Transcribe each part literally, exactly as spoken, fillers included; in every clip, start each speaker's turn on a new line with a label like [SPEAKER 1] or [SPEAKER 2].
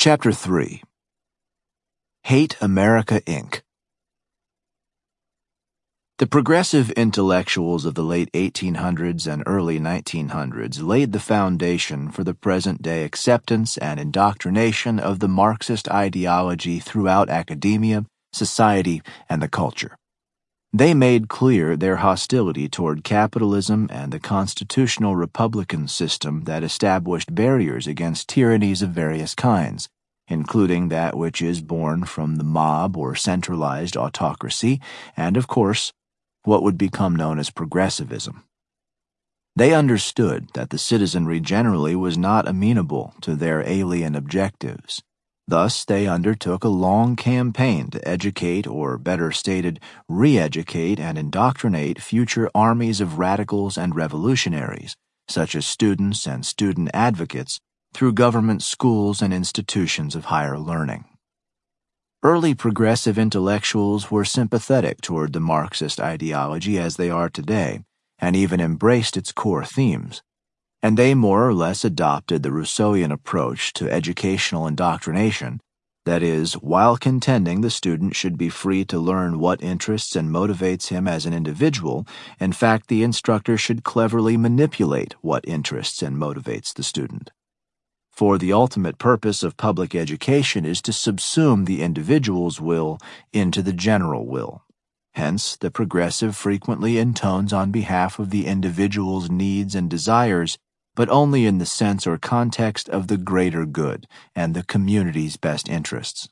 [SPEAKER 1] Chapter three. Hate America, Incorporated. The progressive intellectuals of the late eighteen hundreds and early nineteen hundreds laid the foundation for the present-day acceptance and indoctrination of the Marxist ideology throughout academia, society, and the culture. They made clear their hostility toward capitalism and the constitutional republican system that established barriers against tyrannies of various kinds, including that which is born from the mob or centralized autocracy, and, of course, what would become known as progressivism. They understood that the citizenry generally was not amenable to their alien objectives. Thus, they undertook a long campaign to educate, or better stated, re-educate and indoctrinate future armies of radicals and revolutionaries, such as students and student advocates, through government schools and institutions of higher learning. Early progressive intellectuals were sympathetic toward the Marxist ideology as they are today, and even embraced its core themes. And they more or less adopted the Rousseauian approach to educational indoctrination, that is, while contending the student should be free to learn what interests and motivates him as an individual, in fact the instructor should cleverly manipulate what interests and motivates the student. For the ultimate purpose of public education is to subsume the individual's will into the general will. Hence, the progressive frequently intones on behalf of the individual's needs and desires, but only in the sense or context of the greater good and the community's best interests.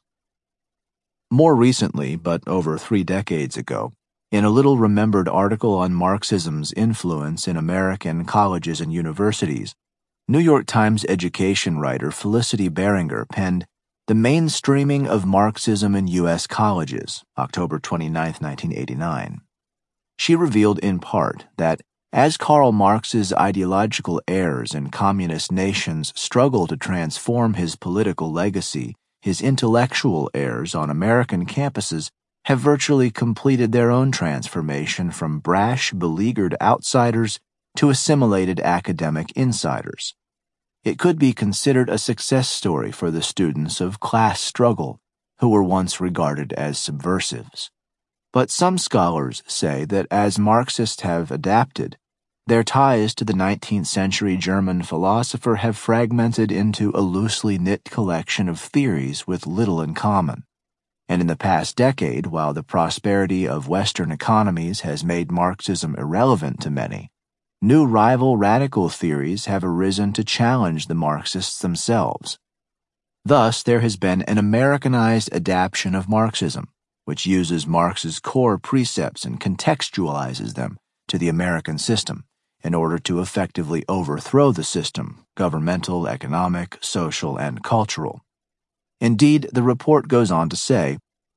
[SPEAKER 1] More recently, but over three decades ago, in a little-remembered article on Marxism's influence in American colleges and universities, New York Times education writer Felicity Beringer penned "The Mainstreaming of Marxism in U S Colleges," October twenty-ninth, nineteen eighty-nine. She revealed in part that as Karl Marx's ideological heirs in communist nations struggle to transform his political legacy, his intellectual heirs on American campuses have virtually completed their own transformation from brash, beleaguered outsiders to assimilated academic insiders. It could be considered a success story for the students of class struggle, who were once regarded as subversives. But some scholars say that as Marxists have adapted, their ties to the nineteenth century German philosopher have fragmented into a loosely knit collection of theories with little in common. And in the past decade, while the prosperity of Western economies has made Marxism irrelevant to many, new rival radical theories have arisen to challenge the Marxists themselves. Thus, there has been an Americanized adaptation of Marxism, which uses Marx's core precepts and contextualizes them to the American system in order to effectively overthrow the system, governmental, economic, social, and cultural. Indeed, the report goes on to say,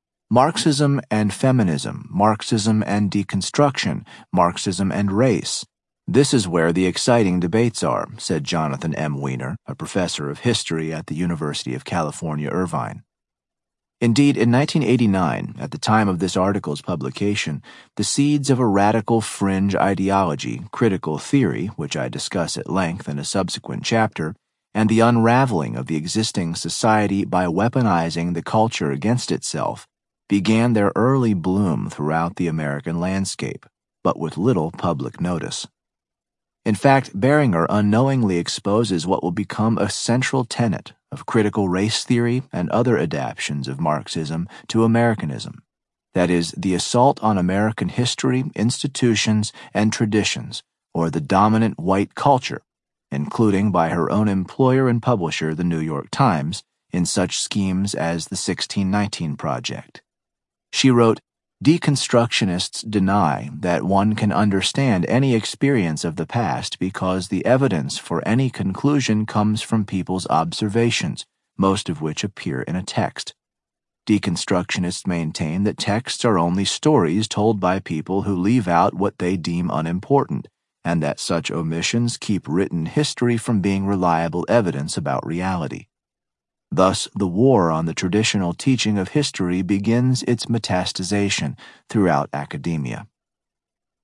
[SPEAKER 1] Marxism and feminism, Marxism and deconstruction, Marxism and race. This is where the exciting debates are, said Jonathan M. Weiner, a professor of history at the University of California, Irvine. Indeed, in nineteen eighty-nine, at the time of this article's publication, the seeds of a radical fringe ideology, critical theory, which I discuss at length in a subsequent chapter, and the unraveling of the existing society by weaponizing the culture against itself, began their early bloom throughout the American landscape, but with little public notice. In fact, Beringer unknowingly exposes what will become a central tenet of critical race theory and other adaptations of Marxism to Americanism, that is, the assault on American history, institutions, and traditions, or the dominant white culture, including by her own employer and publisher, the New York Times, in such schemes as the sixteen nineteen Project. She wrote, Deconstructionists deny that one can understand any experience of the past because the evidence for any conclusion comes from people's observations, most of which appear in a text. Deconstructionists maintain that texts are only stories told by people who leave out what they deem unimportant, and that such omissions keep written history from being reliable evidence about reality. Thus, the war on the traditional teaching of history begins its metastasization throughout academia.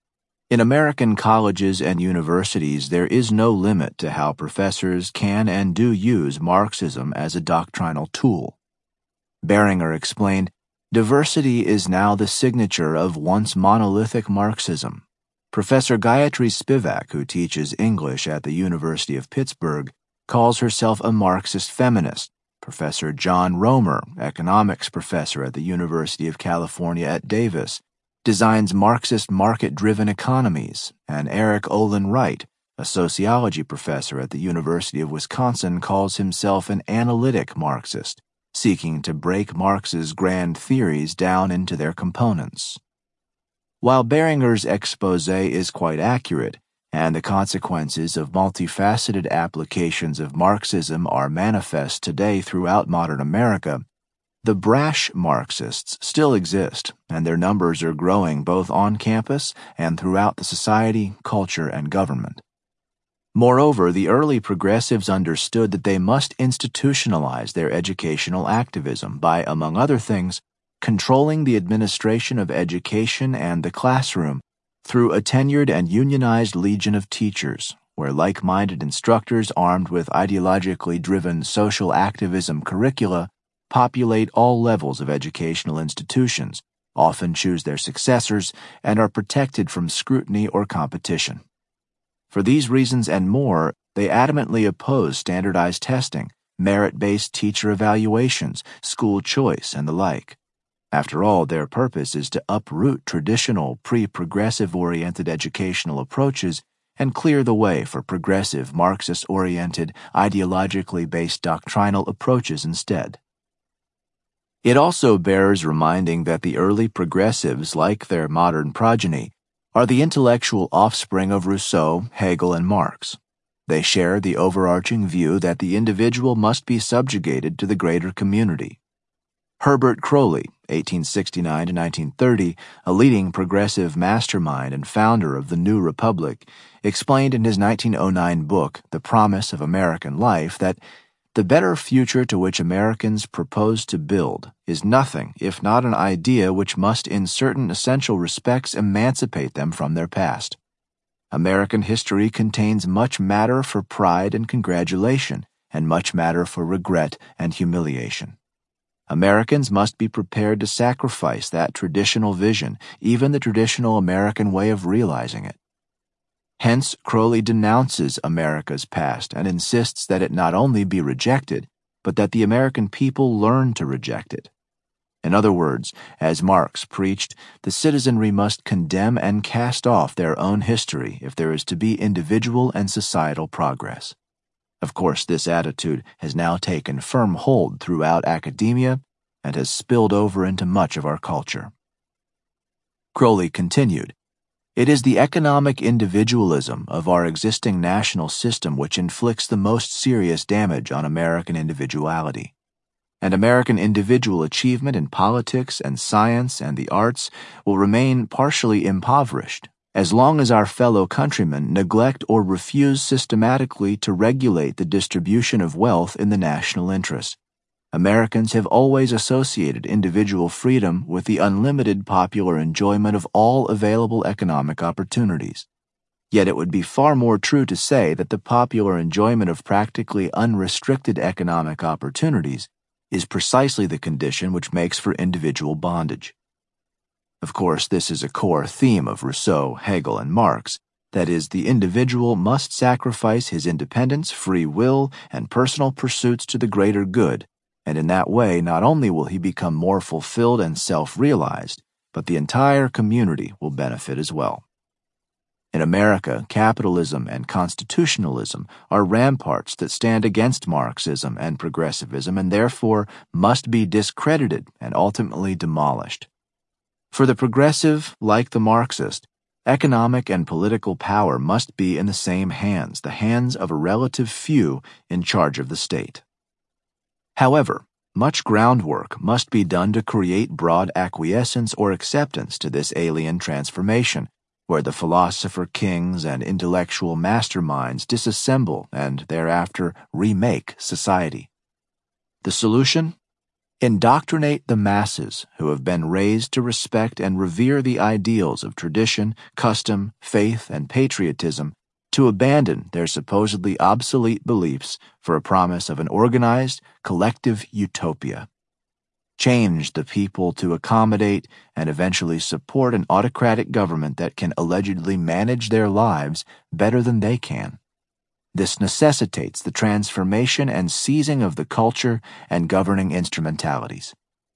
[SPEAKER 1] In American colleges and universities, there is no limit to how professors can and do use Marxism as a doctrinal tool. Beringer explained, "Diversity is now the signature of once monolithic Marxism." Professor Gayatri Spivak, who teaches English at the University of Pittsburgh, calls herself a Marxist feminist. Professor John Romer, economics professor at the University of California at Davis, designs Marxist market-driven economies, and Eric Olin Wright, a sociology professor at the University of Wisconsin, calls himself an analytic Marxist, seeking to break Marx's grand theories down into their components. While Beringer's expose is quite accurate, and the consequences of multifaceted applications of Marxism are manifest today throughout modern America, the brash Marxists still exist, and their numbers are growing both on campus and throughout the society, culture, and government. Moreover, the early progressives understood that they must institutionalize their educational activism by, among other things, controlling the administration of education and the classroom through a tenured and unionized legion of teachers, where like-minded instructors armed with ideologically driven social activism curricula populate all levels of educational institutions, often choose their successors, and are protected from scrutiny or competition. For these reasons and more, they adamantly oppose standardized testing, merit-based teacher evaluations, school choice, and the like. After all, their purpose is to uproot traditional pre-progressive-oriented educational approaches and clear the way for progressive, Marxist-oriented, ideologically based doctrinal approaches instead. It also bears reminding that the early progressives, like their modern progeny, are the intellectual offspring of Rousseau, Hegel, and Marx. They share the overarching view that the individual must be subjugated to the greater community. Herbert Croly, eighteen sixty-nine to nineteen thirty, a leading progressive mastermind and founder of the New Republic, explained in his nineteen oh nine book, The Promise of American Life, that the better future to which Americans propose to build is nothing if not an idea which must in certain essential respects emancipate them from their past. American history contains much matter for pride and congratulation, and much matter for regret and humiliation. Americans must be prepared to sacrifice that traditional vision, even the traditional American way of realizing it. Hence, Croly denounces America's past and insists that it not only be rejected, but that the American people learn to reject it. In other words, as Marx preached, the citizenry must condemn and cast off their own history if there is to be individual and societal progress. Of course, this attitude has now taken firm hold throughout academia and has spilled over into much of our culture. Croly continued, "It is the economic individualism of our existing national system which inflicts the most serious damage on American individuality. And American individual achievement in politics and science and the arts will remain partially impoverished as long as our fellow countrymen neglect or refuse systematically to regulate the distribution of wealth in the national interest. Americans have always associated individual freedom with the unlimited popular enjoyment of all available economic opportunities. Yet it would be far more true to say that the popular enjoyment of practically unrestricted economic opportunities is precisely the condition which makes for individual bondage. Of course, this is a core theme of Rousseau, Hegel, and Marx, that is, the individual must sacrifice his independence, free will, and personal pursuits to the greater good, and in that way not only will he become more fulfilled and self-realized, but the entire community will benefit as well. In America, capitalism and constitutionalism are ramparts that stand against Marxism and progressivism and therefore must be discredited and ultimately demolished. For the progressive, like the Marxist, economic and political power must be in the same hands, the hands of a relative few in charge of the state. However, much groundwork must be done to create broad acquiescence or acceptance to this alien transformation, where the philosopher kings and intellectual masterminds disassemble and thereafter remake society. The solution? Indoctrinate the masses who have been raised to respect and revere the ideals of tradition, custom, faith, and patriotism to abandon their supposedly obsolete beliefs for a promise of an organized, collective utopia. Change the people to accommodate and eventually support an autocratic government that can allegedly manage their lives better than they can. This necessitates the transformation and seizing of the culture and governing instrumentalities.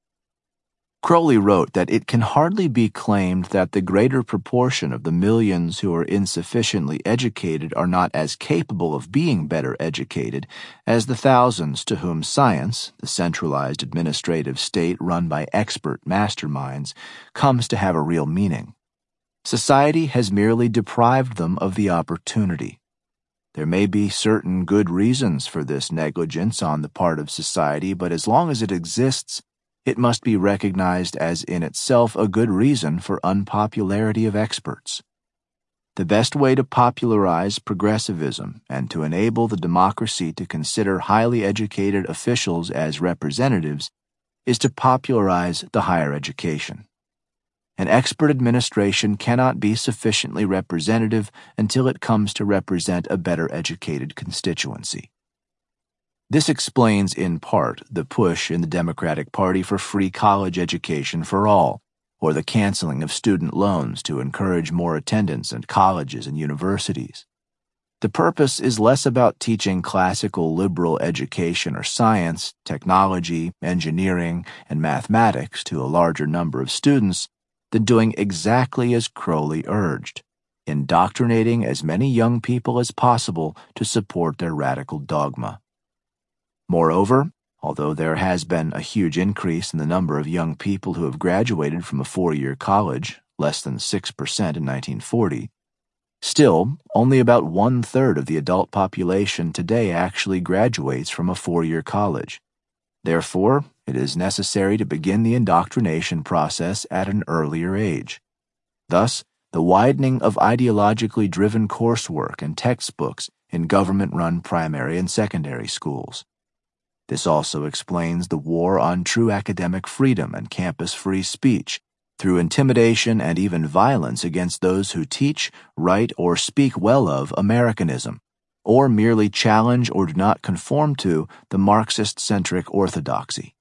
[SPEAKER 1] Crowley wrote that it can hardly be claimed that the greater proportion of the millions who are insufficiently educated are not as capable of being better educated as the thousands to whom science, the centralized administrative state run by expert masterminds, comes to have a real meaning. Society has merely deprived them of the opportunity. There may be certain good reasons for this negligence on the part of society, but as long as it exists, it must be recognized as in itself a good reason for unpopularity of experts. The best way to popularize progressivism and to enable the democracy to consider highly educated officials as representatives is to popularize the higher education. An expert administration cannot be sufficiently representative until it comes to represent a better educated constituency. This explains in part the push in the Democratic Party for free college education for all, or the canceling of student loans to encourage more attendance at colleges and universities. The purpose is less about teaching classical liberal education or science, technology, engineering, and mathematics to a larger number of students than doing exactly as Crowley urged, indoctrinating as many young people as possible to support their radical dogma. Moreover, although there has been a huge increase in the number of young people who have graduated from a four-year college, less than six percent in nineteen forty, still, only about one-third of the adult population today actually graduates from a four-year college. Therefore, it is necessary to begin the indoctrination process at an earlier age. Thus, the widening of ideologically driven coursework and textbooks in government-run primary and secondary schools. This also explains the war on true academic freedom and campus free speech through intimidation and even violence against those who teach, write, or speak well of Americanism, or merely challenge or do not conform to the Marxist-centric orthodoxy.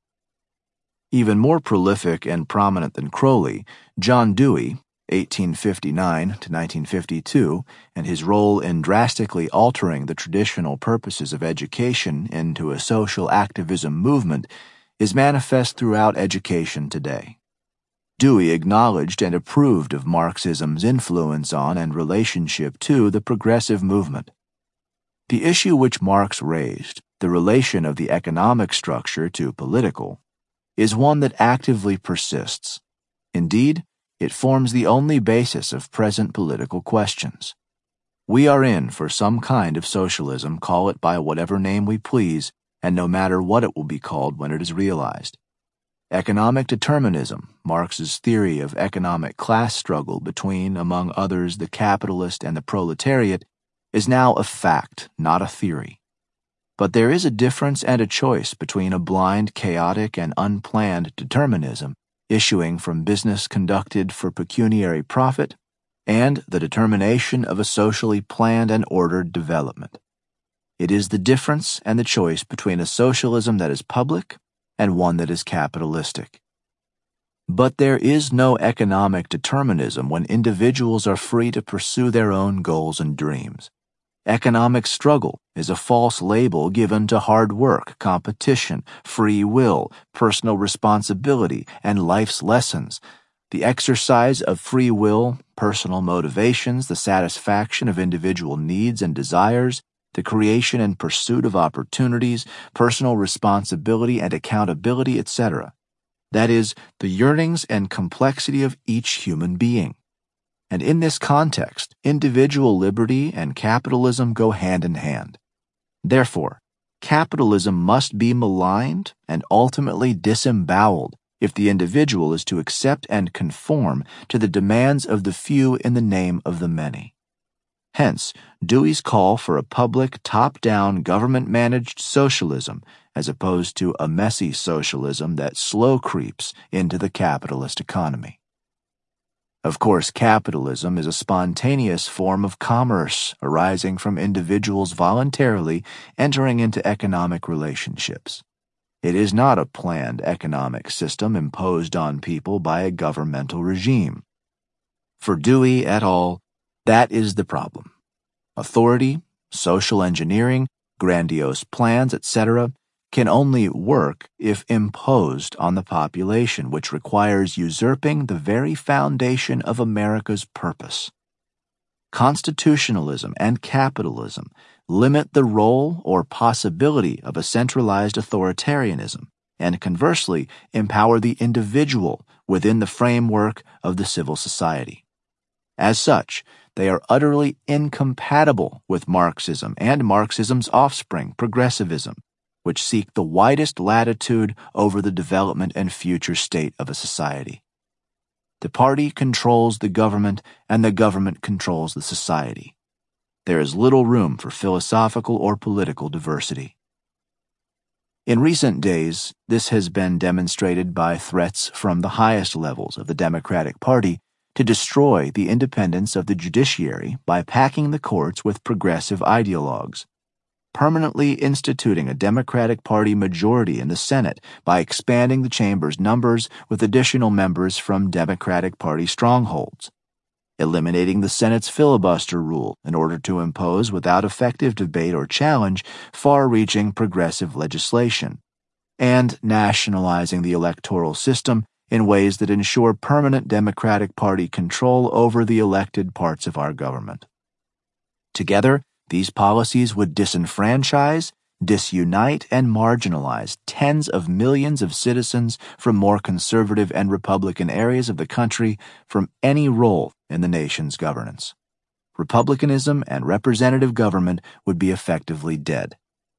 [SPEAKER 1] Even more prolific and prominent than Crowley, John Dewey, eighteen fifty-nine to nineteen fifty-two, and his role in drastically altering the traditional purposes of education into a social activism movement is manifest throughout education today. Dewey acknowledged and approved of Marxism's influence on and relationship to the progressive movement. The issue which Marx raised, the relation of the economic structure to political, is one that actively persists. Indeed, it forms the only basis of present political questions. We are in for some kind of socialism, call it by whatever name we please, and no matter what it will be called when it is realized. Economic determinism, Marx's theory of economic class struggle between, among others, the capitalist and the proletariat, is now a fact, not a theory. But there is a difference and a choice between a blind, chaotic, and unplanned determinism issuing from business conducted for pecuniary profit and the determination of a socially planned and ordered development. It is the difference and the choice between a socialism that is public and one that is capitalistic. But there is no economic determinism when individuals are free to pursue their own goals and dreams. Economic struggle is a false label given to hard work, competition, free will, personal responsibility, and life's lessons. The exercise of free will, personal motivations, the satisfaction of individual needs and desires, the creation and pursuit of opportunities, personal responsibility and accountability, et cetera. That is, the yearnings and complexity of each human being. And in this context, individual liberty and capitalism go hand in hand. Therefore, capitalism must be maligned and ultimately disemboweled if the individual is to accept and conform to the demands of the few in the name of the many. Hence, Dewey's call for a public, top-down, government-managed socialism as opposed to a messy socialism that slow creeps into the capitalist economy. Of course, capitalism is a spontaneous form of commerce arising from individuals voluntarily entering into economic relationships. It is not a planned economic system imposed on people by a governmental regime. For Dewey et al., that is the problem. Authority, social engineering, grandiose plans, et cetera, can only work if imposed on the population, which requires usurping the very foundation of America's purpose. Constitutionalism and capitalism limit the role or possibility of a centralized authoritarianism, and conversely empower the individual within the framework of the civil society. As such, they are utterly incompatible with Marxism and Marxism's offspring, progressivism, which seek the widest latitude over the development and future state of a society. The party controls the government, and the government controls the society. There is little room for philosophical or political diversity. In recent days, this has been demonstrated by threats from the highest levels of the Democratic Party to destroy the independence of the judiciary by packing the courts with progressive ideologues, permanently instituting a Democratic Party majority in the Senate by expanding the chamber's numbers with additional members from Democratic Party strongholds, eliminating the Senate's filibuster rule in order to impose without effective debate or challenge far-reaching progressive legislation, and nationalizing the electoral system in ways that ensure permanent Democratic Party control over the elected parts of our government. Together, these policies would disenfranchise, disunite, and marginalize tens of millions of citizens from more conservative and Republican areas of the country from any role in the nation's governance. Republicanism and representative government would be effectively dead.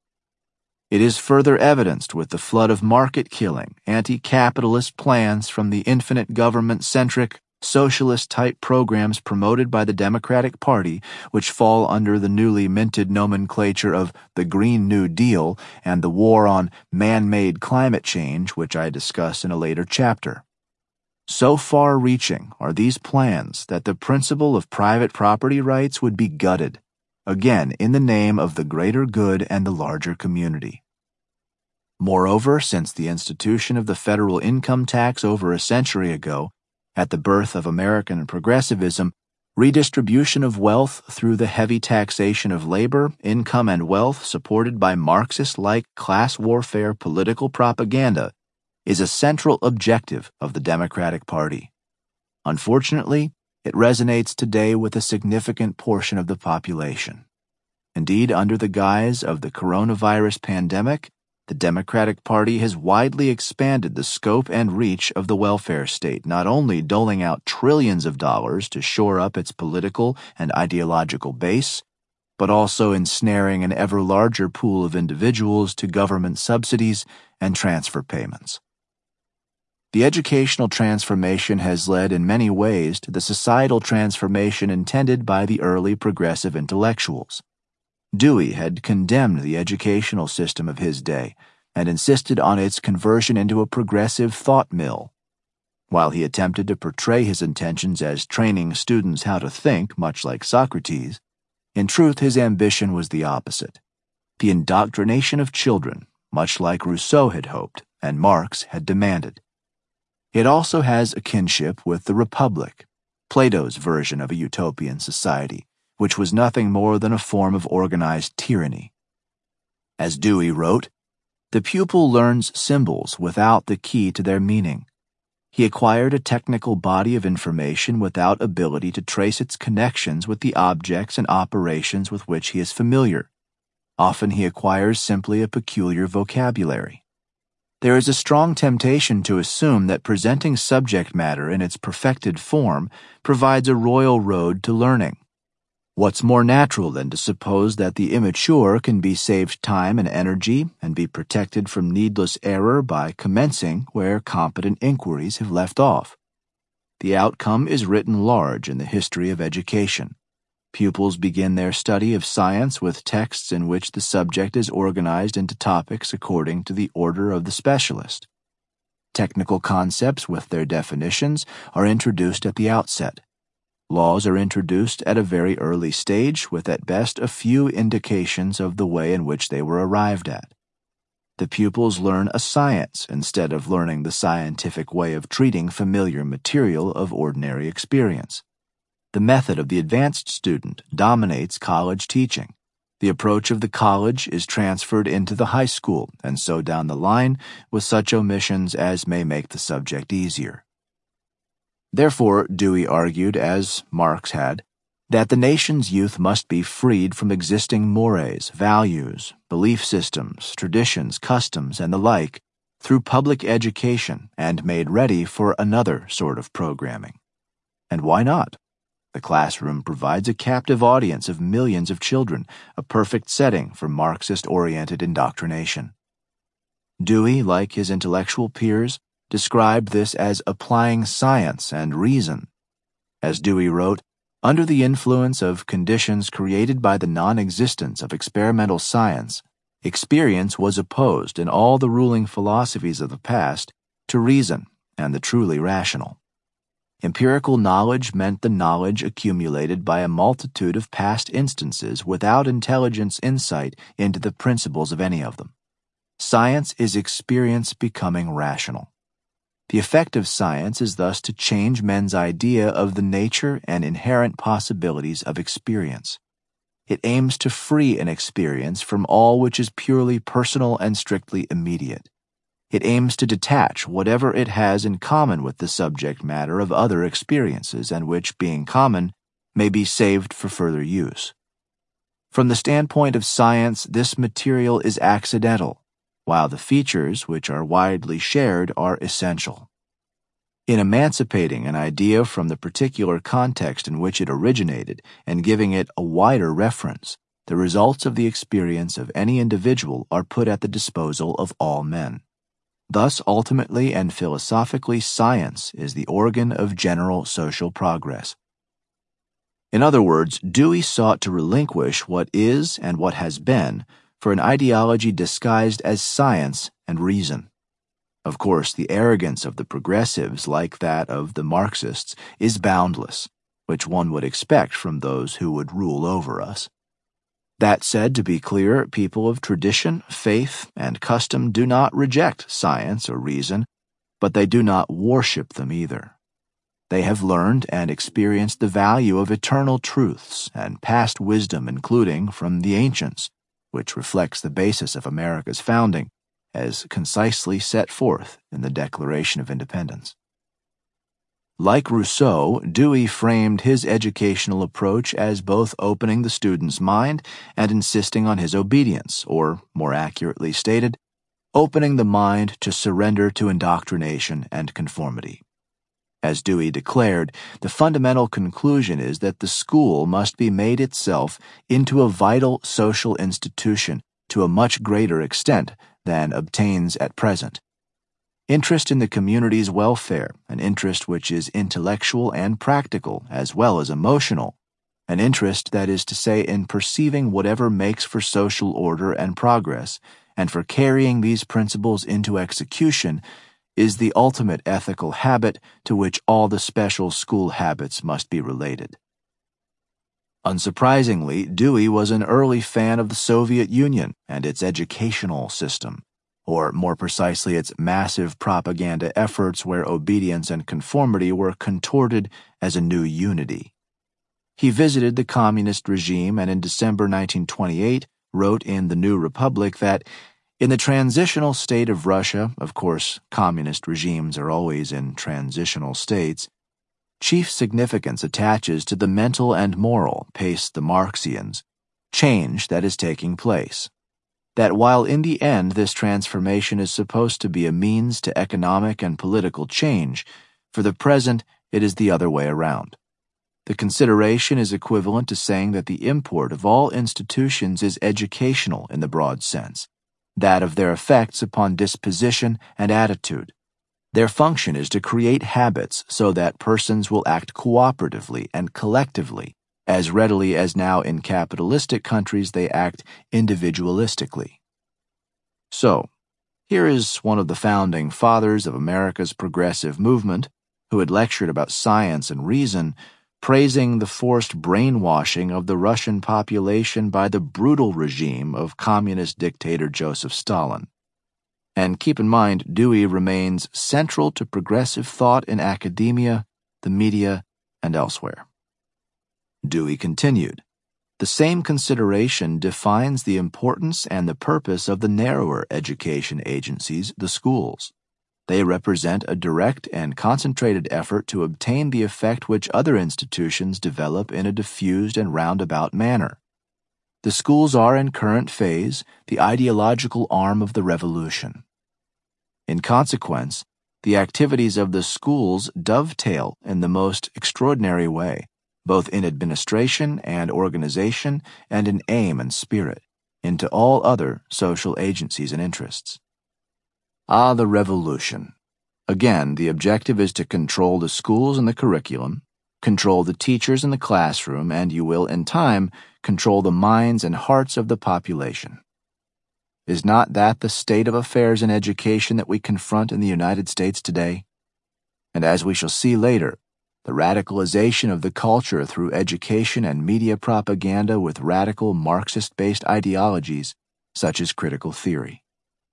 [SPEAKER 1] It is further evidenced with the flood of market-killing, anti-capitalist plans from the infinite government-centric, socialist-type programs promoted by the Democratic Party, which fall under the newly minted nomenclature of the Green New Deal and the war on man-made climate change, which I discuss in a later chapter. So far-reaching are these plans that the principle of private property rights would be gutted, again in the name of the greater good and the larger community. Moreover, since the institution of the federal income tax over a century ago, at the birth of American progressivism, redistribution of wealth through the heavy taxation of labor, income, and wealth supported by Marxist-like class warfare political propaganda is a central objective of the Democratic Party. Unfortunately, it resonates today with a significant portion of the population. Indeed, under the guise of the coronavirus pandemic, the Democratic Party has widely expanded the scope and reach of the welfare state, not only doling out trillions of dollars to shore up its political and ideological base, but also ensnaring an ever larger pool of individuals to government subsidies and transfer payments. The educational transformation has led in many ways to the societal transformation intended by the early progressive intellectuals. Dewey had condemned the educational system of his day and insisted on its conversion into a progressive thought mill. While he attempted to portray his intentions as training students how to think, much like Socrates, in truth his ambition was the opposite: the indoctrination of children, much like Rousseau had hoped and Marx had demanded. It also has a kinship with the Republic, Plato's version of a utopian society, which was nothing more than a form of organized tyranny. As Dewey wrote, the pupil learns symbols without the key to their meaning. He acquired a technical body of information without ability to trace its connections with the objects and operations with which he is familiar. Often he acquires simply a peculiar vocabulary. There is a strong temptation to assume that presenting subject matter in its perfected form provides a royal road to learning. What's more natural than to suppose that the immature can be saved time and energy and be protected from needless error by commencing where competent inquiries have left off? The outcome is written large in the history of education. Pupils begin their study of science with texts in which the subject is organized into topics according to the order of the specialist. Technical concepts with their definitions are introduced at the outset. Laws are introduced at a very early stage, with at best a few indications of the way in which they were arrived at. The pupils learn a science instead of learning the scientific way of treating familiar material of ordinary experience. The method of the advanced student dominates college teaching. The approach of the college is transferred into the high school, and so down the line, with such omissions as may make the subject easier. Therefore, Dewey argued, as Marx had, that the nation's youth must be freed from existing mores, values, belief systems, traditions, customs, and the like, through public education, and made ready for another sort of programming. And why not? The classroom provides a captive audience of millions of children, a perfect setting for Marxist-oriented indoctrination. Dewey, like his intellectual peers, described this as applying science and reason. As Dewey wrote, under the influence of conditions created by the non-existence of experimental science, experience was opposed in all the ruling philosophies of the past to reason and the truly rational. Empirical knowledge meant the knowledge accumulated by a multitude of past instances without intelligence insight into the principles of any of them. Science is experience becoming rational. The effect of science is thus to change men's idea of the nature and inherent possibilities of experience. It aims to free an experience from all which is purely personal and strictly immediate. It aims to detach whatever it has in common with the subject matter of other experiences, and which, being common, may be saved for further use. From the standpoint of science, this material is accidental, while the features which are widely shared are essential. In emancipating an idea from the particular context in which it originated and giving it a wider reference, the results of the experience of any individual are put at the disposal of all men. Thus, ultimately and philosophically, science is the organ of general social progress. In other words, Dewey sought to relinquish what is and what has been for an ideology disguised as science and reason. Of course, the arrogance of the progressives, like that of the Marxists, is boundless, which one would expect from those who would rule over us. That said, to be clear, people of tradition, faith, and custom do not reject science or reason, but they do not worship them either. They have learned and experienced the value of eternal truths and past wisdom, including from the ancients, which reflects the basis of America's founding, as concisely set forth in the Declaration of Independence. Like Rousseau, Dewey framed his educational approach as both opening the student's mind and insisting on his obedience, or, more accurately stated, opening the mind to surrender to indoctrination and conformity. As Dewey declared, the fundamental conclusion is that the school must be made itself into a vital social institution to a much greater extent than obtains at present. Interest in the community's welfare, an interest which is intellectual and practical as well as emotional, an interest, that is to say, in perceiving whatever makes for social order and progress, and for carrying these principles into execution, is the ultimate ethical habit to which all the special school habits must be related. Unsurprisingly, Dewey was an early fan of the Soviet Union and its educational system, or more precisely its massive propaganda efforts where obedience and conformity were contorted as a new unity. He visited the communist regime and in December nineteen twenty-eight wrote in The New Republic that, in the transitional state of Russia, of course, communist regimes are always in transitional states, chief significance attaches to the mental and moral, pace the Marxians, change that is taking place. That while in the end this transformation is supposed to be a means to economic and political change, for the present it is the other way around. The consideration is equivalent to saying that the import of all institutions is educational in the broad sense, that of their effects upon disposition and attitude. Their function is to create habits so that persons will act cooperatively and collectively, As readily as now in capitalistic countries they act individualistically. So, here is one of the founding fathers of America's progressive movement, who had lectured about science and reason, praising the forced brainwashing of the Russian population by the brutal regime of communist dictator Joseph Stalin. And keep in mind, Dewey remains central to progressive thought in academia, the media, and elsewhere. Dewey continued, "The same consideration defines the importance and the purpose of the narrower education agencies, the schools. They represent a direct and concentrated effort to obtain the effect which other institutions develop in a diffused and roundabout manner. The schools are, in current phase, the ideological arm of the revolution. In consequence, the activities of the schools dovetail in the most extraordinary way, both in administration and organization and in aim and spirit, into all other social agencies and interests." Ah, the revolution. Again, the objective is to control the schools and the curriculum, control the teachers and the classroom, and you will, in time, control the minds and hearts of the population. Is not that the state of affairs in education that we confront in the United States today? And as we shall see later, the radicalization of the culture through education and media propaganda with radical Marxist-based ideologies, such as critical theory.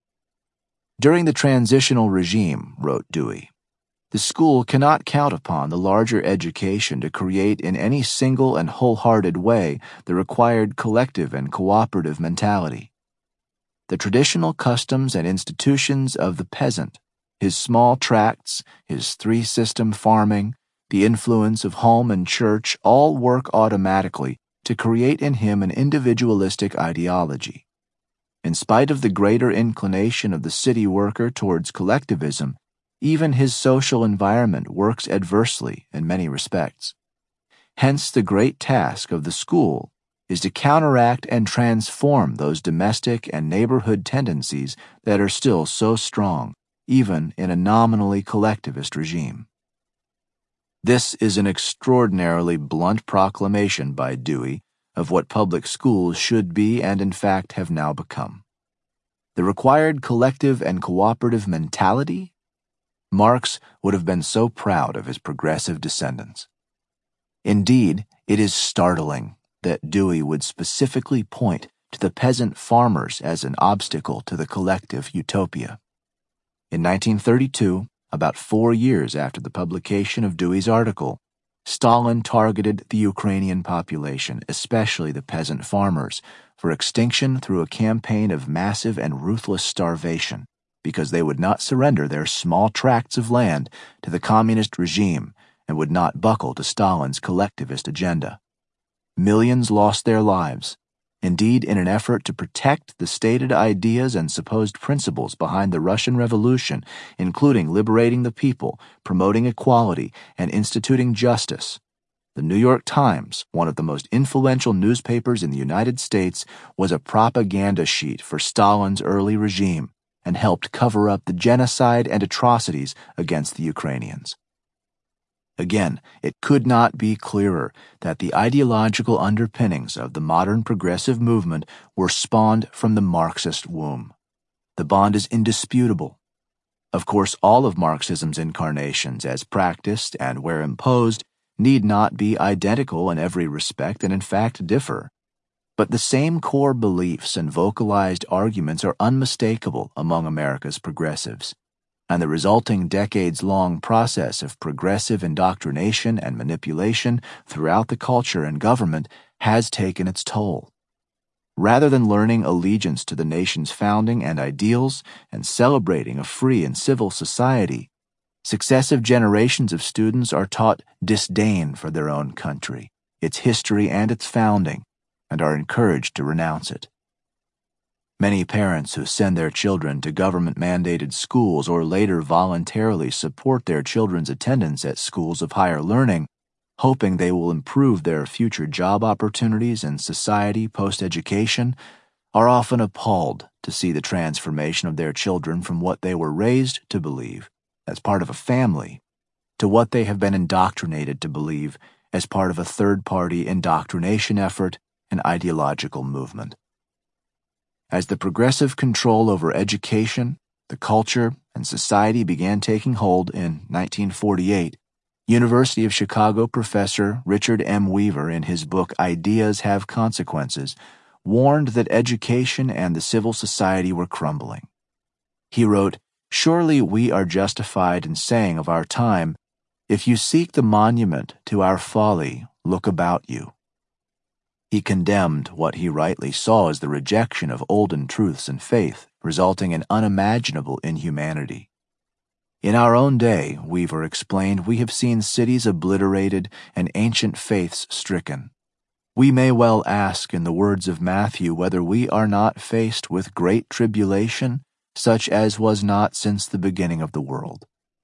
[SPEAKER 1] During the transitional regime, wrote Dewey, the school cannot count upon the larger education to create in any single and wholehearted way the required collective and cooperative mentality. The traditional customs and institutions of the peasant, his small tracts, his three-system farming, the influence of home and church all work automatically to create in him an individualistic ideology. In spite of the greater inclination of the city worker towards collectivism, even his social environment works adversely in many respects. Hence the great task of the school is to counteract and transform those domestic and neighborhood tendencies that are still so strong, even in a nominally collectivist regime. This is an extraordinarily blunt proclamation by Dewey of what public schools should be and in fact have now become. The required collective and cooperative mentality? Marx would have been so proud of his progressive descendants. Indeed, it is startling that Dewey would specifically point to the peasant farmers as an obstacle to the collective utopia. In nineteen thirty-two, about four years after the publication of Dewey's article, Stalin targeted the Ukrainian population, especially the peasant farmers, for extinction through a campaign of massive and ruthless starvation, because they would not surrender their small tracts of land to the communist regime and would not buckle to Stalin's collectivist agenda. Millions lost their lives. Indeed, in an effort to protect the stated ideas and supposed principles behind the Russian Revolution, including liberating the people, promoting equality, and instituting justice, the New York Times, one of the most influential newspapers in the United States, was a propaganda sheet for Stalin's early regime and helped cover up the genocide and atrocities against the Ukrainians. Again, it could not be clearer that the ideological underpinnings of the modern progressive movement were spawned from the Marxist womb. The bond is indisputable. Of course, all of Marxism's incarnations, as practiced and where imposed, need not be identical in every respect and in fact differ. But the same core beliefs and vocalized arguments are unmistakable among America's progressives, and the resulting decades-long process of progressive indoctrination and manipulation throughout the culture and government has taken its toll. Rather than learning allegiance to the nation's founding and ideals and celebrating a free and civil society, successive generations of students are taught disdain for their own country, its history and its founding, and are encouraged to renounce it. Many parents who send their children to government-mandated schools or later voluntarily support their children's attendance at schools of higher learning, hoping they will improve their future job opportunities and society post-education, are often appalled to see the transformation of their children from what they were raised to believe, as part of a family, to what they have been indoctrinated to believe as part of a third-party indoctrination effort and ideological movement. As the progressive control over education, the culture, and society began taking hold in nineteen forty-eight, University of Chicago professor Richard M. Weaver, in his book Ideas Have Consequences, warned that education and the civil society were crumbling. He wrote, "Surely we are justified in saying of our time, if you seek the monument to our folly, look about you." He condemned what he rightly saw as the rejection of olden truths and faith, resulting in unimaginable inhumanity. In our own day, Weaver explained, we have seen cities obliterated and ancient faiths stricken. We may well ask, in the words of Matthew, whether we are not faced with great tribulation, such as was not since the beginning of the world.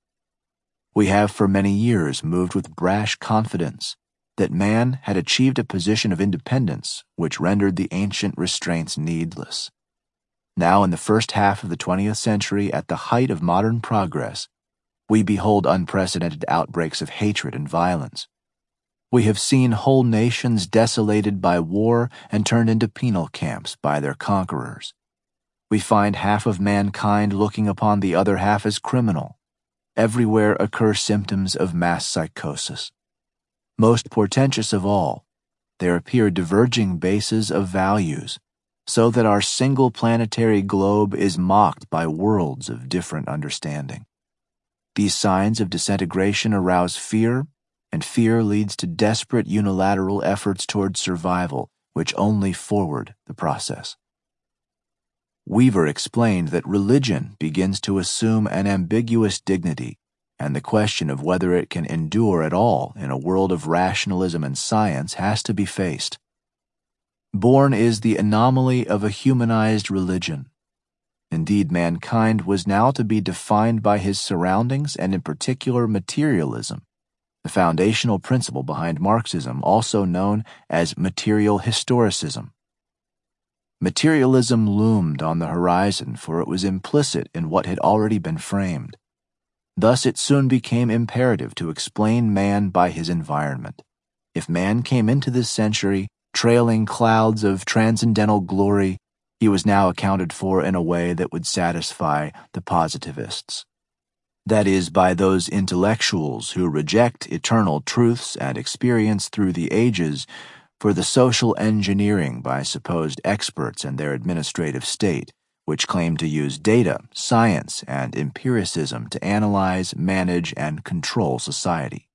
[SPEAKER 1] We have for many years moved with brash confidence that man had achieved a position of independence which rendered the ancient restraints needless. Now, in the first half of the twentieth century, at the height of modern progress, we behold unprecedented outbreaks of hatred and violence. We have seen whole nations desolated by war and turned into penal camps by their conquerors. We find half of mankind looking upon the other half as criminal. Everywhere occur symptoms of mass psychosis. Most portentous of all, there appear diverging bases of values, so that our single planetary globe is mocked by worlds of different understanding. These signs of disintegration arouse fear, and fear leads to desperate unilateral efforts toward survival, which only forward the process. Weaver explained that religion begins to assume an ambiguous dignity, and the question of whether it can endure at all in a world of rationalism and science has to be faced. Born is the anomaly of a humanized religion. Indeed, mankind was now to be defined by his surroundings and in particular materialism, the foundational principle behind Marxism, also known as material historicism. Materialism loomed on the horizon, for it was implicit in what had already been framed. Thus it soon became imperative to explain man by his environment. If man came into this century trailing clouds of transcendental glory, he was now accounted for in a way that would satisfy the positivists. That is, by those intellectuals who reject eternal truths and experience through the ages for the social engineering by supposed experts and their administrative state, which claim to use data, science, and empiricism to analyze, manage, and control society.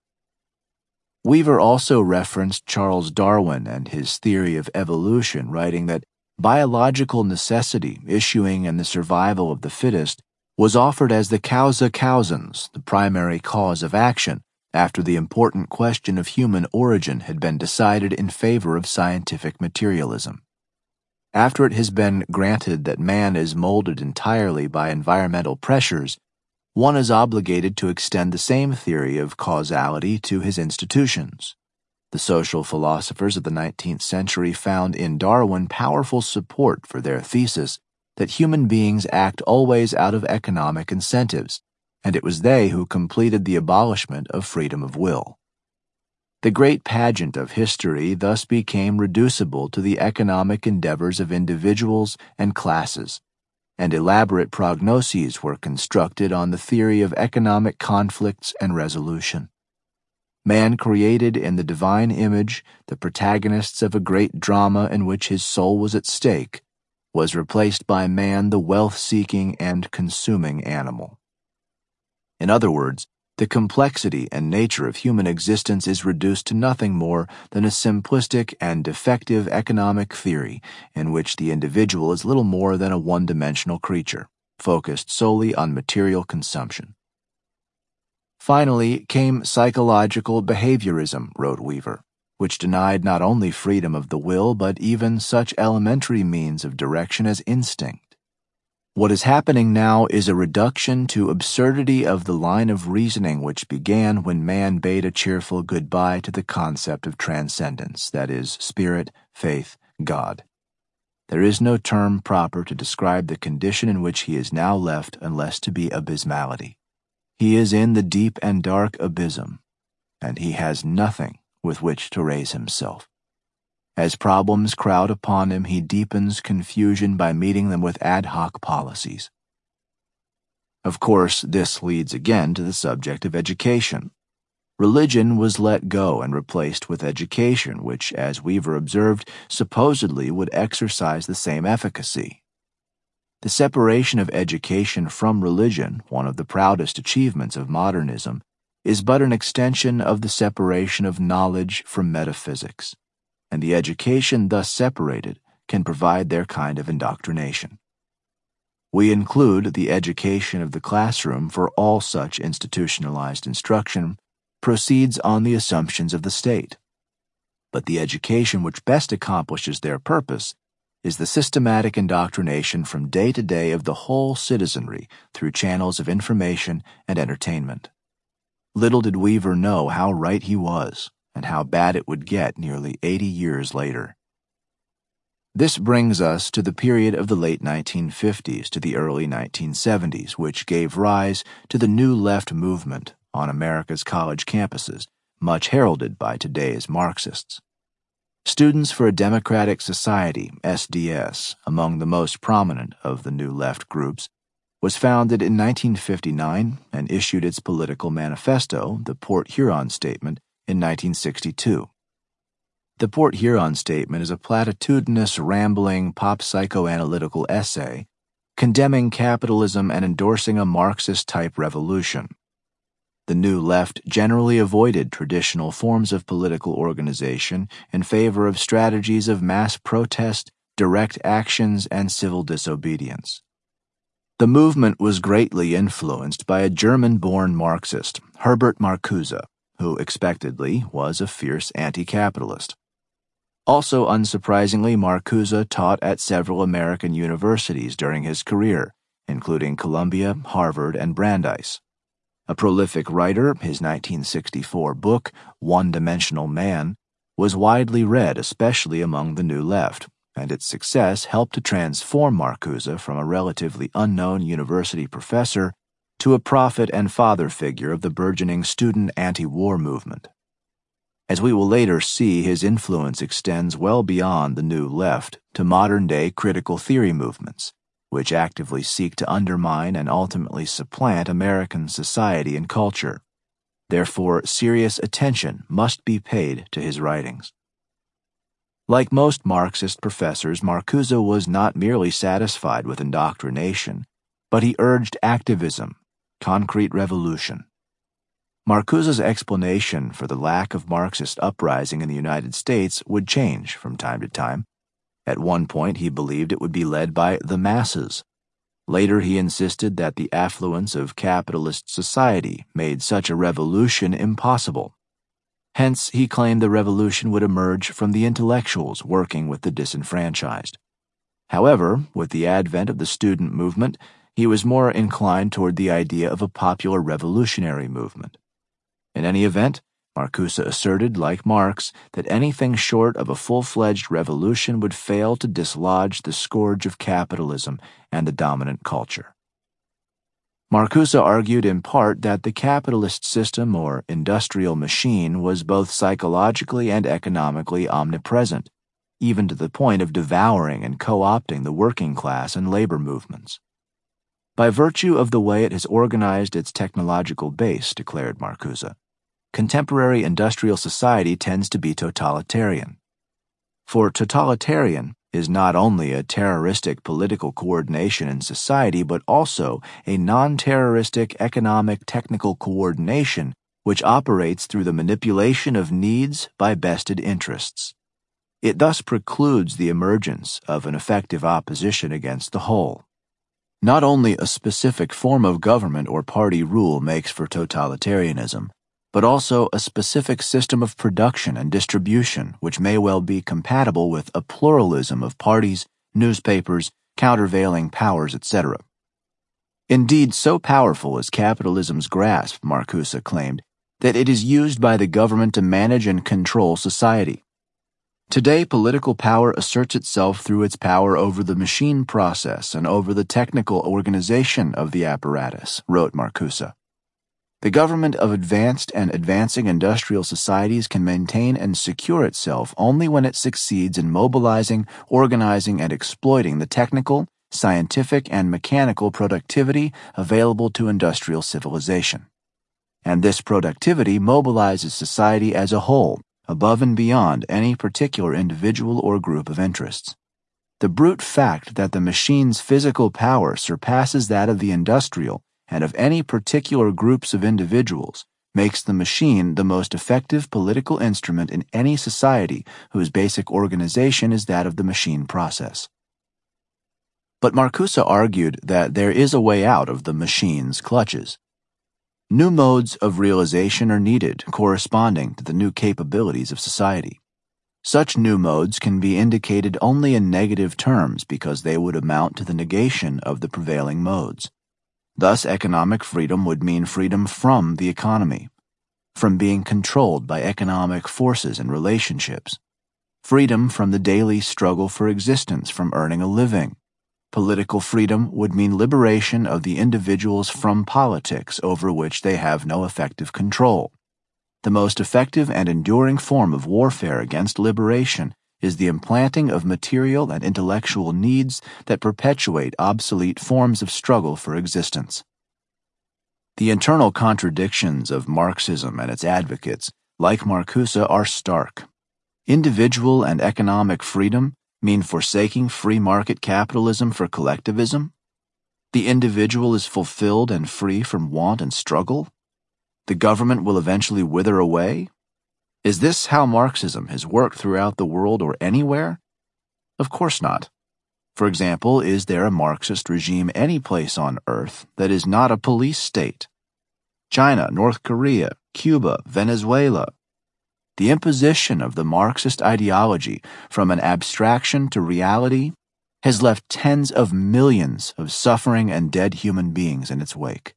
[SPEAKER 1] Weaver also referenced Charles Darwin and his theory of evolution, writing that biological necessity issuing in the survival of the fittest was offered as the causa causans, the primary cause of action, after the important question of human origin had been decided in favor of scientific materialism. After it has been granted that man is molded entirely by environmental pressures, one is obligated to extend the same theory of causality to his institutions. The social philosophers of the nineteenth century found in Darwin powerful support for their thesis that human beings act always out of economic incentives, and it was they who completed the abolishment of freedom of will. The great pageant of history thus became reducible to the economic endeavors of individuals and classes, and elaborate prognoses were constructed on the theory of economic conflicts and resolution. Man created in the divine image, the protagonists of a great drama in which his soul was at stake, was replaced by man, the wealth-seeking and consuming animal. In other words, the complexity and nature of human existence is reduced to nothing more than a simplistic and defective economic theory in which the individual is little more than a one-dimensional creature, focused solely on material consumption. Finally came psychological behaviorism, wrote Weaver, which denied not only freedom of the will but even such elementary means of direction as instinct. What is happening now is a reduction to absurdity of the line of reasoning which began when man bade a cheerful goodbye to the concept of transcendence, that is, spirit, faith, God. There is no term proper to describe the condition in which he is now left unless to be abysmality. He is in the deep and dark abysm, and he has nothing with which to raise himself. As problems crowd upon him, he deepens confusion by meeting them with ad hoc policies. Of course, this leads again to the subject of education. Religion was let go and replaced with education, which, as Weaver observed, supposedly would exercise the same efficacy. The separation of education from religion, one of the proudest achievements of modernism, is but an extension of the separation of knowledge from metaphysics, and the education thus separated can provide their kind of indoctrination. We include the education of the classroom for all such institutionalized instruction proceeds on the assumptions of the state. But the education which best accomplishes their purpose is the systematic indoctrination from day to day of the whole citizenry through channels of information and entertainment. Little did Weaver know how right he was, and how bad it would get nearly eighty years later. This brings us to the period of the late nineteen fifties to the early nineteen seventies, which gave rise to the New Left movement on America's college campuses, much heralded by today's Marxists. Students for a Democratic Society, S D S, among the most prominent of the New Left groups, was founded in nineteen fifty-nine and issued its political manifesto, the Port Huron Statement, in nineteen sixty-two. The Port Huron Statement is a platitudinous, rambling, pop-psychoanalytical essay condemning capitalism and endorsing a Marxist-type revolution. The New Left generally avoided traditional forms of political organization in favor of strategies of mass protest, direct actions, and civil disobedience. The movement was greatly influenced by a German-born Marxist, Herbert Marcuse, who expectedly was a fierce anti-capitalist. Also unsurprisingly, Marcuse taught at several American universities during his career, including Columbia, Harvard, and Brandeis. A prolific writer, his nineteen sixty-four book, One-Dimensional Man, was widely read, especially among the New Left, and its success helped to transform Marcuse from a relatively unknown university professor to a prophet and father figure of the burgeoning student anti-war movement. As we will later see, his influence extends well beyond the New Left to modern-day critical theory movements, which actively seek to undermine and ultimately supplant American society and culture. Therefore, serious attention must be paid to his writings. Like most Marxist professors, Marcuse was not merely satisfied with indoctrination, but he urged activism, concrete revolution. Marcuse's explanation for the lack of Marxist uprising in the United States would change from time to time. At one point, he believed it would be led by the masses. Later, he insisted that the affluence of capitalist society made such a revolution impossible. Hence, he claimed the revolution would emerge from the intellectuals working with the disenfranchised. However, with the advent of the student movement, he was more inclined toward the idea of a popular revolutionary movement. In any event, Marcuse asserted, like Marx, that anything short of a full-fledged revolution would fail to dislodge the scourge of capitalism and the dominant culture. Marcuse argued in part that the capitalist system or industrial machine was both psychologically and economically omnipresent, even to the point of devouring and co-opting the working class and labor movements. By virtue of the way it has organized its technological base, declared Marcuse, contemporary industrial society tends to be totalitarian. For totalitarian is not only a terroristic political coordination in society, but also a non-terroristic economic technical coordination which operates through the manipulation of needs by vested interests. It thus precludes the emergence of an effective opposition against the whole. Not only a specific form of government or party rule makes for totalitarianism, but also a specific system of production and distribution which may well be compatible with a pluralism of parties, newspapers, countervailing powers, et cetera. Indeed, so powerful is capitalism's grasp, Marcuse claimed, that it is used by the government to manage and control society. Today, political power asserts itself through its power over the machine process and over the technical organization of the apparatus, wrote Marcuse. The government of advanced and advancing industrial societies can maintain and secure itself only when it succeeds in mobilizing, organizing, and exploiting the technical, scientific, and mechanical productivity available to industrial civilization. And this productivity mobilizes society as a whole, above and beyond any particular individual or group of interests. The brute fact that the machine's physical power surpasses that of the industrial and of any particular groups of individuals makes the machine the most effective political instrument in any society whose basic organization is that of the machine process. But Marcuse argued that there is a way out of the machine's clutches. New modes of realization are needed corresponding to the new capabilities of society. Such new modes can be indicated only in negative terms because they would amount to the negation of the prevailing modes. Thus, economic freedom would mean freedom from the economy, from being controlled by economic forces and relationships, freedom from the daily struggle for existence, from earning a living. Political freedom would mean liberation of the individuals from politics over which they have no effective control. The most effective and enduring form of warfare against liberation is the implanting of material and intellectual needs that perpetuate obsolete forms of struggle for existence. The internal contradictions of Marxism and its advocates, like Marcuse, are stark. Individual and economic freedom mean forsaking free market capitalism for collectivism? The individual is fulfilled and free from want and struggle? The government will eventually wither away? Is this how Marxism has worked throughout the world or anywhere? Of course not. For example, is there a Marxist regime any place on earth that is not a police state? China, North Korea, Cuba, Venezuela. The imposition of the Marxist ideology from an abstraction to reality has left tens of millions of suffering and dead human beings in its wake.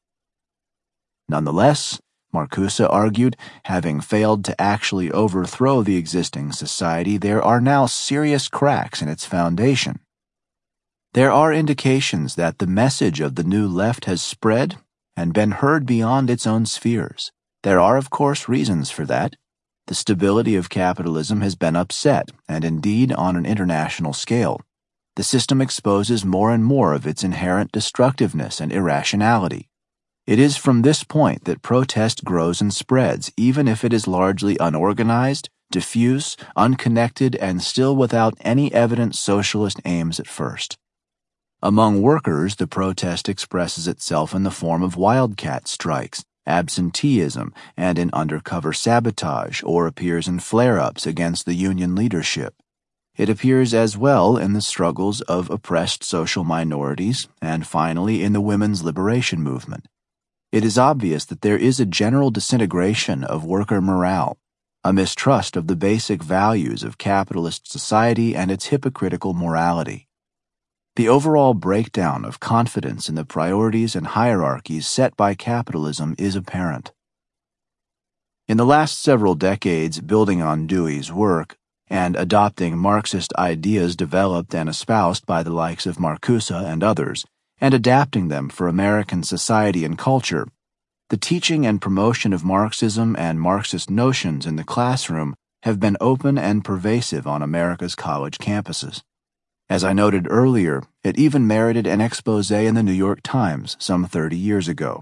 [SPEAKER 1] Nonetheless, Marcuse argued, having failed to actually overthrow the existing society, there are now serious cracks in its foundation. There are indications that the message of the New Left has spread and been heard beyond its own spheres. There are, of course, reasons for that. The stability of capitalism has been upset, and indeed on an international scale. The system exposes more and more of its inherent destructiveness and irrationality. It is from this point that protest grows and spreads, even if it is largely unorganized, diffuse, unconnected, and still without any evident socialist aims at first. Among workers, the protest expresses itself in the form of wildcat strikes, absenteeism, and in undercover sabotage, or appears in flare-ups against the union leadership. It appears as well in the struggles of oppressed social minorities, and finally in the women's liberation movement. It is obvious that there is a general disintegration of worker morale, a mistrust of the basic values of capitalist society and its hypocritical morality. The overall breakdown of confidence in the priorities and hierarchies set by capitalism is apparent. In the last several decades, building on Dewey's work and adopting Marxist ideas developed and espoused by the likes of Marcuse and others, and adapting them for American society and culture, the teaching and promotion of Marxism and Marxist notions in the classroom have been open and pervasive on America's college campuses. As I noted earlier, it even merited an expose in the New York Times some thirty years ago.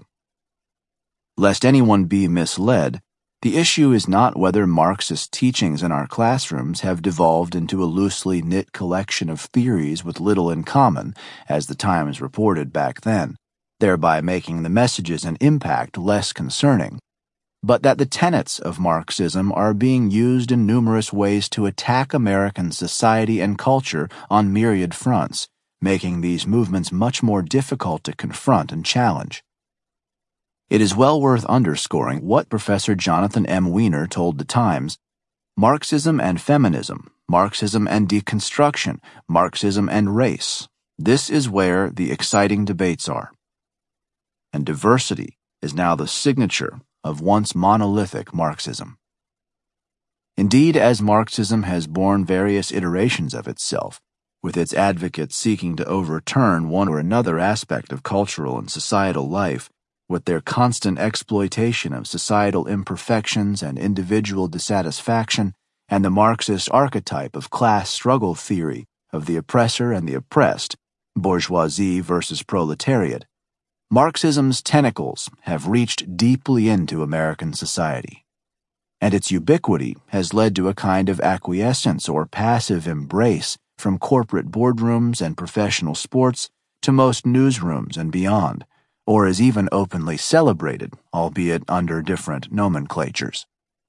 [SPEAKER 1] Lest anyone be misled, the issue is not whether Marxist teachings in our classrooms have devolved into a loosely knit collection of theories with little in common, as the Times reported back then, thereby making the messages and impact less concerning, but that the tenets of Marxism are being used in numerous ways to attack American society and culture on myriad fronts, making these movements much more difficult to confront and challenge. It is well worth underscoring what Professor Jonathan M. Weiner told the Times: Marxism and feminism, Marxism and deconstruction, Marxism and race. This is where the exciting debates are. And diversity is now the signature of once monolithic Marxism. Indeed, as Marxism has borne various iterations of itself, with its advocates seeking to overturn one or another aspect of cultural and societal life, with their constant exploitation of societal imperfections and individual dissatisfaction, and the Marxist archetype of class struggle theory of the oppressor and the oppressed, bourgeoisie versus proletariat, Marxism's tentacles have reached deeply into American society, and its ubiquity has led to a kind of acquiescence or passive embrace from corporate boardrooms and professional sports to most newsrooms and beyond, or is even openly celebrated, albeit under different nomenclatures.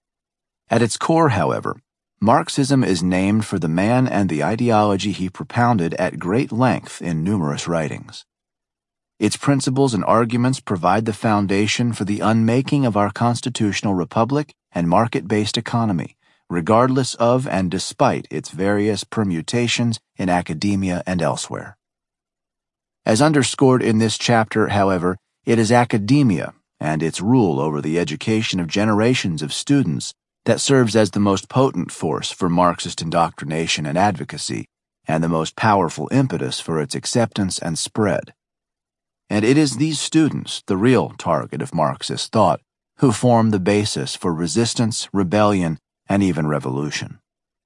[SPEAKER 1] At its core, however, Marxism is named for the man and the ideology he propounded at great length in numerous writings. Its principles and arguments provide the foundation for the unmaking of our constitutional republic and market-based economy, regardless of and despite its various permutations in academia and elsewhere. As underscored in this chapter, however, it is academia and its rule over the education of generations of students that serves as the most potent force for Marxist indoctrination and advocacy, and the most powerful impetus for its acceptance and spread. And it is these students, the real target of Marxist thought, who form the basis for resistance, rebellion, and even revolution.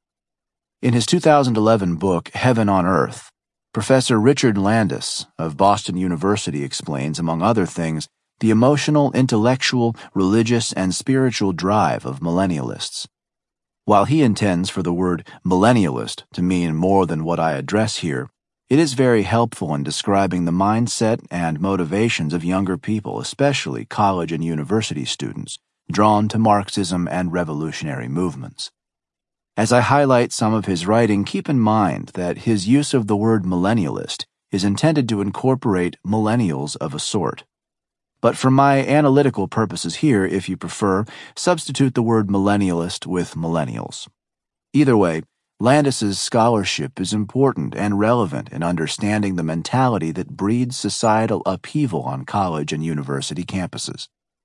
[SPEAKER 1] In his two thousand eleven book, Heaven on Earth, Professor Richard Landis of Boston University explains, among other things, the emotional, intellectual, religious, and spiritual drive of millennialists. While he intends for the word millennialist to mean more than what I address here, it is very helpful in describing the mindset and motivations of younger people, especially college and university students, drawn to Marxism and revolutionary movements. As I highlight some of his writing, keep in mind that his use of the word millennialist is intended to incorporate millennials of a sort. But for my analytical purposes here, if you prefer, substitute the word millennialist with millennials. Either way, Landis's scholarship is important and relevant in understanding the mentality that breeds societal upheaval on college and university campuses.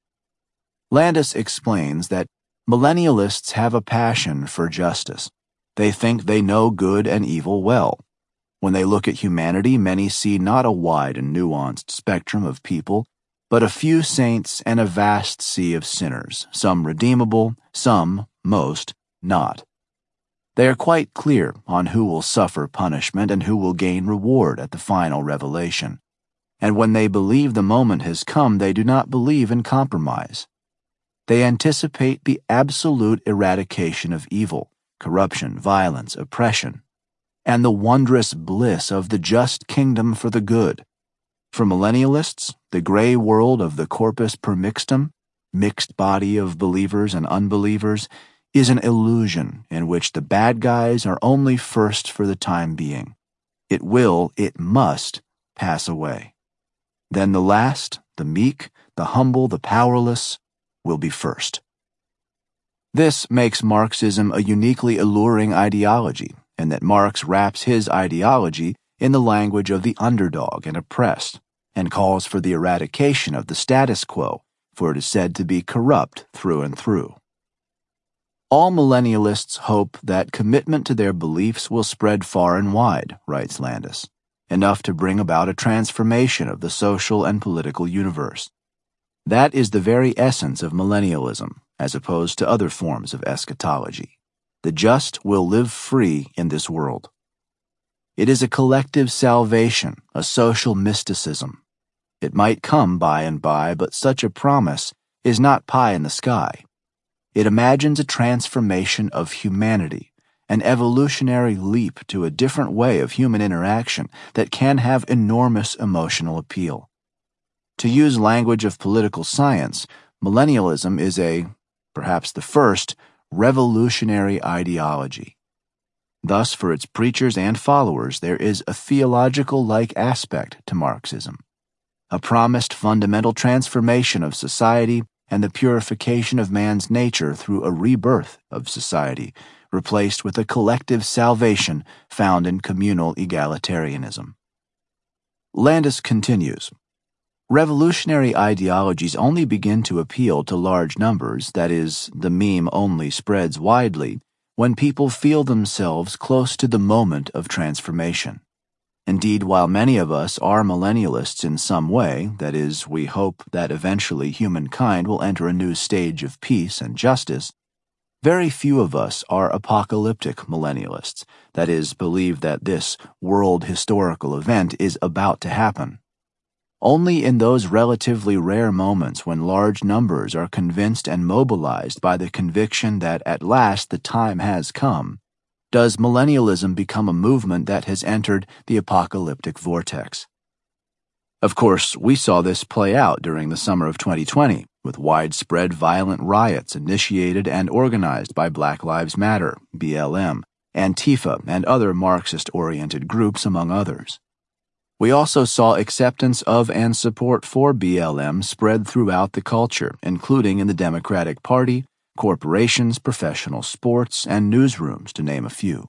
[SPEAKER 1] Landis explains that millennialists have a passion for justice. They think they know good and evil well. When they look at humanity, many see not a wide and nuanced spectrum of people, but a few saints and a vast sea of sinners, some redeemable, some, most, not. They are quite clear on who will suffer punishment and who will gain reward at the final revelation. And when they believe the moment has come, they do not believe in compromise. They anticipate the absolute eradication of evil, corruption, violence, oppression, and the wondrous bliss of the just kingdom for the good. For millennialists, the gray world of the corpus permixtum, mixed body of believers and unbelievers, is an illusion in which the bad guys are only first for the time being. It will, it must, pass away. Then the last, the meek, the humble, the powerless, will be first. This makes Marxism a uniquely alluring ideology, in that Marx wraps his ideology in the language of the underdog and oppressed, and calls for the eradication of the status quo, for it is said to be corrupt through and through. All millennialists hope that commitment to their beliefs will spread far and wide, writes Landis, enough to bring about a transformation of the social and political universe. That is the very essence of millennialism, as opposed to other forms of eschatology. The just will live free in this world. It is a collective salvation, a social mysticism. It might come by and by, but such a promise is not pie in the sky. It imagines a transformation of humanity, an evolutionary leap to a different way of human interaction that can have enormous emotional appeal. To use language of political science, millennialism is a, perhaps the first, revolutionary ideology. Thus, for its preachers and followers, there is a theological-like aspect to Marxism, a promised fundamental transformation of society and the purification of man's nature through a rebirth of society, replaced with a collective salvation found in communal egalitarianism. Landis continues, revolutionary ideologies only begin to appeal to large numbers, that is, the meme only spreads widely, when people feel themselves close to the moment of transformation. Indeed, while many of us are millennialists in some way, that is, we hope that eventually humankind will enter a new stage of peace and justice, very few of us are apocalyptic millennialists, that is, believe that this world historical event is about to happen. Only in those relatively rare moments when large numbers are convinced and mobilized by the conviction that at last the time has come, does millennialism become a movement that has entered the apocalyptic vortex. Of course, we saw this play out during the summer of twenty twenty, with widespread violent riots initiated and organized by Black Lives Matter, B L M, Antifa, and other Marxist-oriented groups, among others. We also saw acceptance of and support for B L M spread throughout the culture, including in the Democratic Party, corporations, professional sports, and newsrooms, to name a few.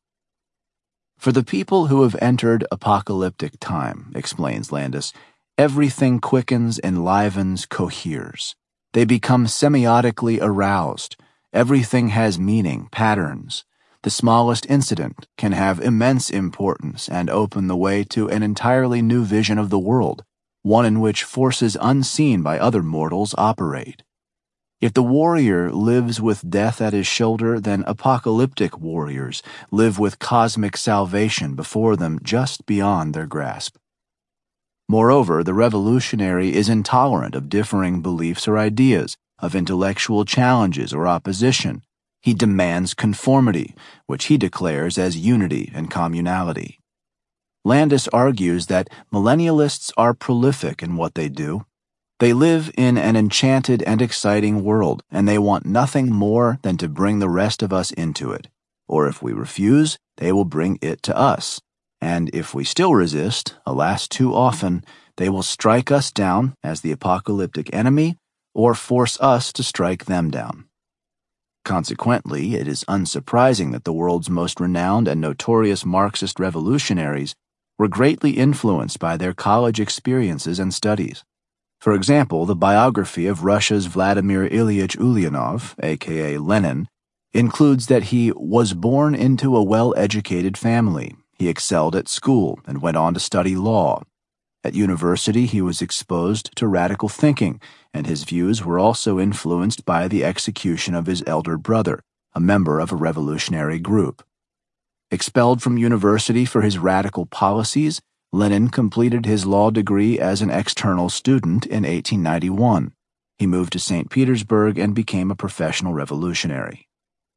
[SPEAKER 1] For the people who have entered apocalyptic time, explains Landis, everything quickens, enlivens, coheres. They become semiotically aroused. Everything has meaning, patterns. The smallest incident can have immense importance and open the way to an entirely new vision of the world, one in which forces unseen by other mortals operate. If the warrior lives with death at his shoulder, then apocalyptic warriors live with cosmic salvation before them just beyond their grasp. Moreover, the revolutionary is intolerant of differing beliefs or ideas, of intellectual challenges or opposition. He demands conformity, which he declares as unity and communality. Landis argues that millennialists are prolific in what they do. They live in an enchanted and exciting world, and they want nothing more than to bring the rest of us into it. Or if we refuse, they will bring it to us. And if we still resist, alas too often, they will strike us down as the apocalyptic enemy or force us to strike them down. Consequently, it is unsurprising that the world's most renowned and notorious Marxist revolutionaries were greatly influenced by their college experiences and studies. For example, the biography of Russia's Vladimir Ilyich Ulyanov, aka Lenin, includes that he was born into a well-educated family. He excelled at school and went on to study law. At university, he was exposed to radical thinking, and his views were also influenced by the execution of his elder brother, a member of a revolutionary group. Expelled from university for his radical policies, Lenin completed his law degree as an external student in eighteen ninety-one. He moved to Saint Petersburg and became a professional revolutionary.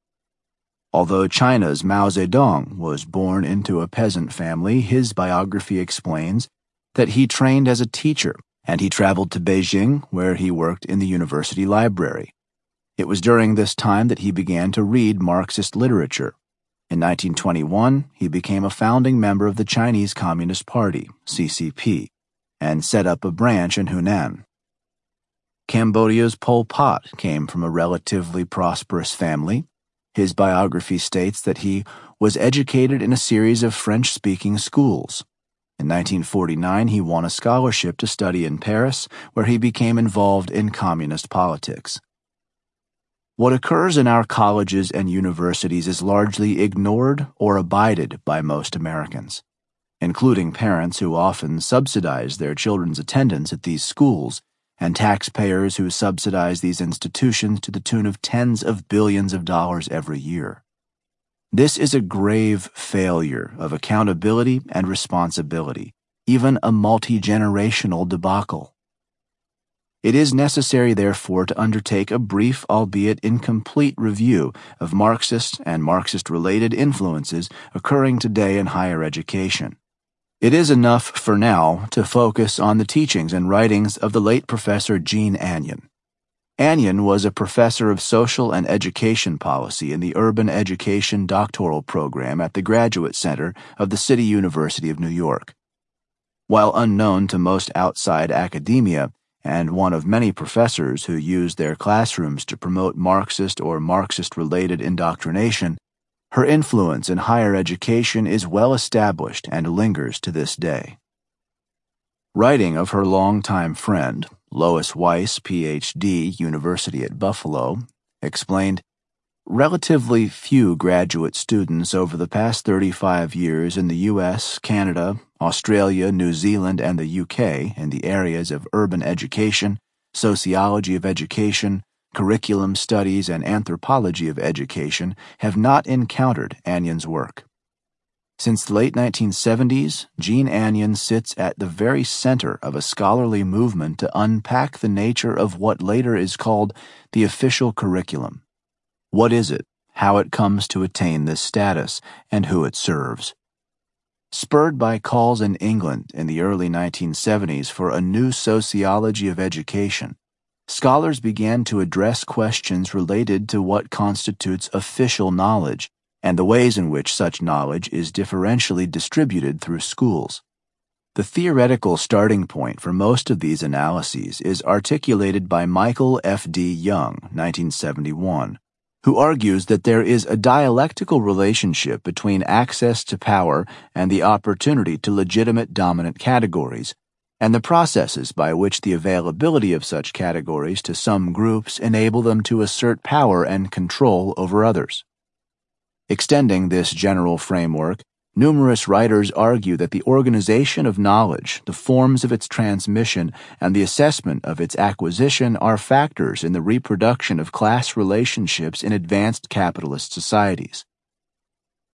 [SPEAKER 1] Although China's Mao Zedong was born into a peasant family, his biography explains that he trained as a teacher and he traveled to Beijing, where he worked in the university library. It was during this time that he began to read Marxist literature. In nineteen twenty-one, he became a founding member of the Chinese Communist Party, C C P, and set up a branch in Hunan. Cambodia's Pol Pot came from a relatively prosperous family. His biography states that he was educated in a series of French-speaking schools. In nineteen forty-nine, he won a scholarship to study in Paris, where he became involved in communist politics. What occurs in our colleges and universities is largely ignored or abided by most Americans, including parents who often subsidize their children's attendance at these schools and taxpayers who subsidize these institutions to the tune of tens of billions of dollars every year. This is a grave failure of accountability and responsibility, even a multi-generational debacle. It is necessary, therefore, to undertake a brief, albeit incomplete, review of Marxist and Marxist-related influences occurring today in higher education. It is enough, for now, to focus on the teachings and writings of the late Professor Jean Anyon. Anyon was a professor of social and education policy in the Urban Education Doctoral Program at the Graduate Center of the City University of New York. While unknown to most outside academia, and one of many professors who used their classrooms to promote Marxist or Marxist-related indoctrination, her influence in higher education is well established and lingers to this day. Writing of her longtime friend, Lois Weiss, P H D, University at Buffalo, explained, Relatively few graduate students over the past thirty-five years in the U S, Canada, Australia, New Zealand, and the U K in the areas of urban education, sociology of education, curriculum studies, and anthropology of education have not encountered Annion's work. Since the late nineteen seventies, Jean Annion sits at the very center of a scholarly movement to unpack the nature of what later is called the official curriculum. What is it, how it comes to attain this status, and who it serves? Spurred by calls in England in the early nineteen seventies for a new sociology of education, scholars began to address questions related to what constitutes official knowledge and the ways in which such knowledge is differentially distributed through schools. The theoretical starting point for most of these analyses is articulated by Michael F D Young, nineteen seventy-one, who argues that there is a dialectical relationship between access to power and the opportunity to legitimate dominant categories, and the processes by which the availability of such categories to some groups enable them to assert power and control over others. Extending this general framework, numerous writers argue that the organization of knowledge, the forms of its transmission, and the assessment of its acquisition are factors in the reproduction of class relationships in advanced capitalist societies.